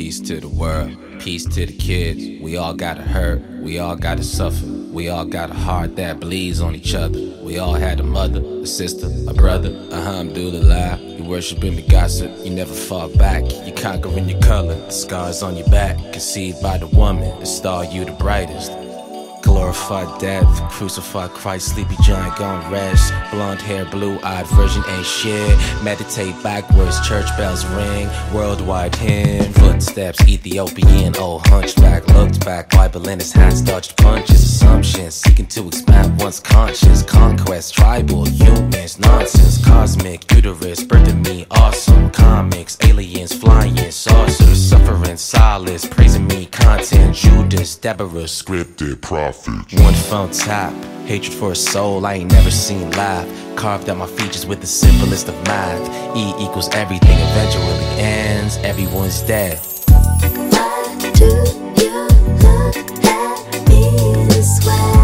Peace to the world, peace to the kids. We all gotta hurt, we all gotta suffer. We all got a heart that bleeds on each other. We all had a mother, a sister, a brother. Alhamdulillah, you worshiping the gossip. You never fall back, you conquering your color. The scars on your back, conceived by the woman. The star you the brightest. Glorified death, crucified Christ, sleepy giant gone rest. Blonde hair, blue-eyed virgin ain't shit. Meditate backwards, church bells ring. Worldwide hymn, footsteps, Ethiopian. Old hunchback looked back, Bible in his hands, dodged punches. Assumptions, seeking to expand one's conscience. Conquest, tribal, humans, nonsense. Cosmic, uterus, birthing me, awesome. Comics, aliens, flying, saucers. Suffering, solace, praising me, content. Judas, Deborah, scripted prophet. One phone tap, hatred for a soul I ain't never seen live. Carved out my features with the simplest of math. E equals everything eventually ends, everyone's dead. Why do you look at me this way?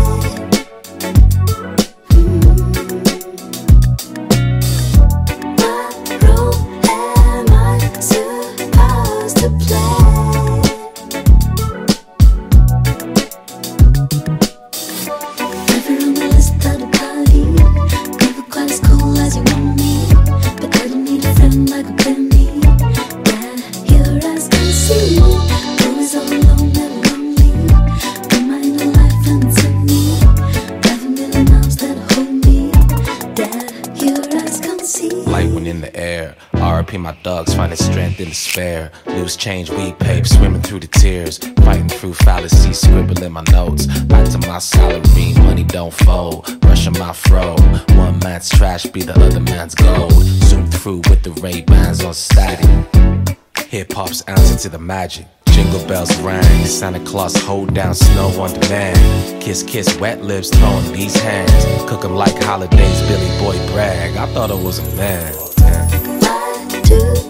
What role am I supposed to play? Light wind in the air, RIP my dogs, finding strength in despair. Loose change, weed paper, swimming through the tears. Fighting through fallacies, scribbling my notes. Back to my salary, money don't fold. Brushing my fro, one man's trash be the other man's gold. Zoom through with the Ray-Bans on static. Hip-hop's answer to the magic. Jingle bells rang, Santa Claus hold down snow on demand. Kiss, kiss, wet lips, throwing these hands. Cook 'em like holidays, Billy Boy brag. I thought I was a man. Why do